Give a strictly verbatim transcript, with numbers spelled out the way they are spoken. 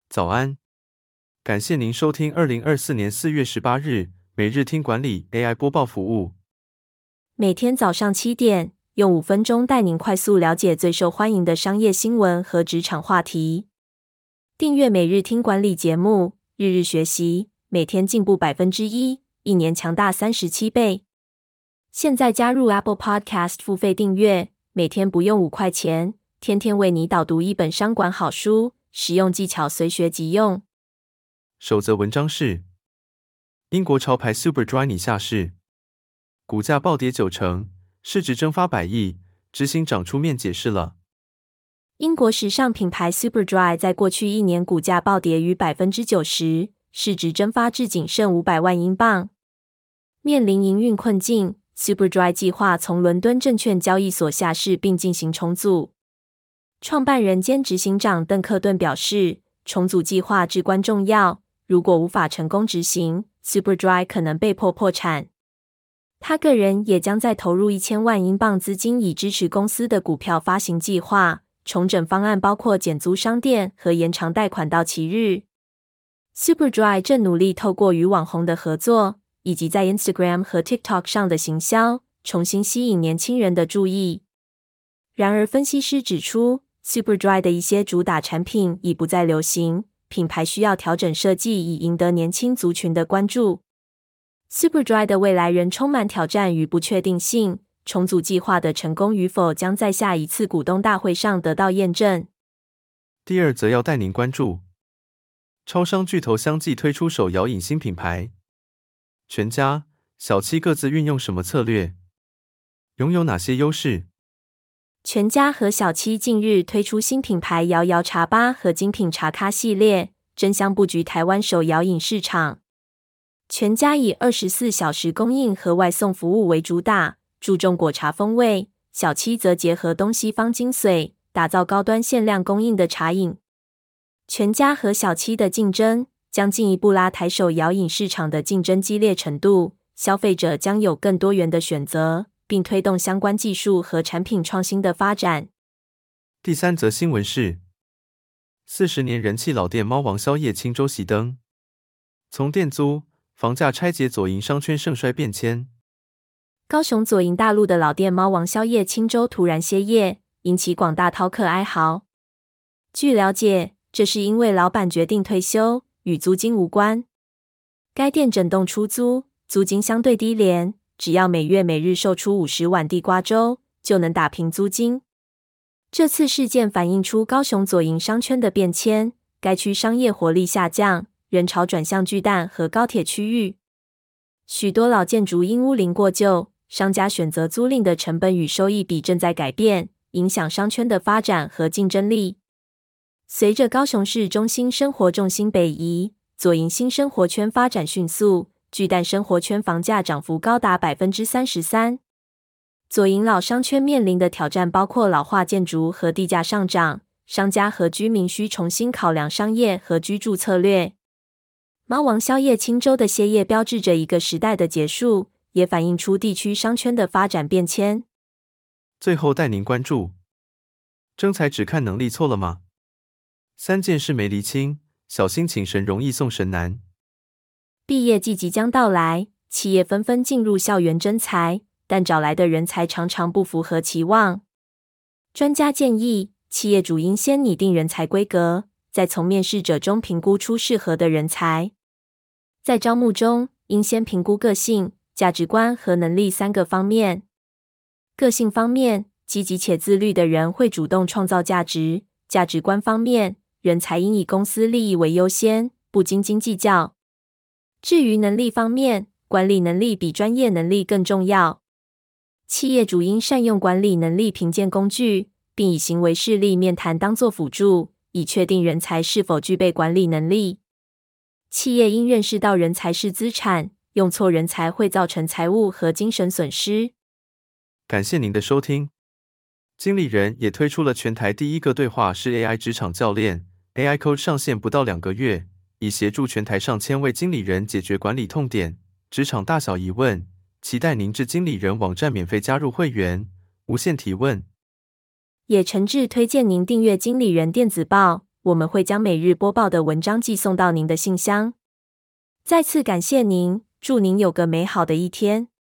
早安，感谢您收听二零二四年四月十八日每日听管理 A I 播报服务。 每天早上七点，用五分钟带您快速了解最受欢迎的商业新闻和职场话题。订阅每日听管理节目，日日学习，每天进步百分之一，一年强大三十七倍。现在加入 Apple Podcast 付费订阅，每天不用五块钱，天天为你导读一本商管好书，实用技巧随学即用。 首则文章是：英国潮牌 Superdry 拟下市，股价暴跌九成，市值蒸发百亿，执行长出面解释了。 英国时尚品牌 Superdry 在过去一年股价暴跌逾 百分之九十， 市值蒸发至仅剩五百万英镑。面临营运困境， Superdry 计划从伦敦证券交易所下市并进行重组。创办人兼执行长邓克顿表示，重组计划至关重要，如果无法成功执行， Superdry 可能被迫破产。他个人也将再投入一千万英镑资金以支持公司的股票发行计划。重整方案包括减租商店和延长贷款到期日。Superdry 正努力透过与网红的合作，以及在 Instagram 和 TikTok 上的行销，重新吸引年轻人的注意。然而，分析师指出， Superdry 的一些主打产品已不再流行，品牌需要调整设计以赢得年轻族群的关注。Superdry 的未来仍充满挑战与不确定性。重组计划的成功与否将在下一次股东大会上得到验证。 第二则要带您关注，超商巨头相继推出手摇饮新品牌，全家、小七各自运用什么策略？拥有哪些优势？ 全家和小七近日推出新品牌摇摇茶吧和精品茶咖系列，争相布局台湾手摇饮市场。全家以二十四小时供应和外送服务为主打，注重果茶风味，小七则结合东西方精髓，打造高端限量供应的茶饮。全家和小七的竞争将进一步拉抬手摇饮市场的竞争激烈程度，消费者将有更多元的选择，并推动相关技术和产品创新的发展。 第三则新闻是：四十年人气老店猫王宵夜青州熄灯，从店租、房价拆解左营商圈盛衰变迁。 高雄左营大路的老店猫王宵夜青州突然歇业，引起广大饕客哀嚎。据了解，这是因为老板决定退休，与租金无关。该店整栋出租，租金相对低廉，只要每月每日售出五十碗地瓜粥，就能打平租金。这次事件反映出高雄左营商圈的变迁，该区商业活力下降，人潮转向巨蛋和高铁区域。许多老建筑因屋龄过旧，商家选择租赁的成本与收益比正在改变，影响商圈的发展和竞争力。随着高雄市中心生活重心北移，左营新生活圈发展迅速，巨蛋生活圈房价涨幅高达 百分之三十三。左营老商圈面临的挑战包括老化建筑和地价上涨，商家和居民需重新考量商业和居住策略。猫王宵夜青州的歇业标志着一个时代的结束，也反映出地区商圈的发展变迁。 最后带您关注：征才只看能力错了吗？三件事没厘清，小心请神容易送神难。 毕业季即将到来，企业纷纷进入校园征才，但找来的人才常常不符合期望。专家建议，企业主应先拟定人才规格，再从面试者中评估出适合的人才。在招募中，应先评估个性、价值观和能力三个方面。个性方面，积极且自律的人会主动创造价值；价值观方面，人才应以公司利益为优先，不斤斤计较。至于能力方面，管理能力比专业能力更重要。企业主应善用管理能力评鉴工具，并以行为示例面谈当作辅助，以确定人才是否具备管理能力。企业应认识到人才是资产，用错人才会造成财务和精神损失。 感谢您的收听。经理人也推出了全台第一个对话式 A I 职场教练 A I Coach 上线不到两个月，以协助全台上千位经理人解决管理痛点、职场大小疑问。期待您至经理人网站免费加入会员，无限提问。 也诚挚推荐您订阅经理人电子报， 我们会将每日播报的文章寄送到您的信箱。再次感谢您，祝您有个美好的一天。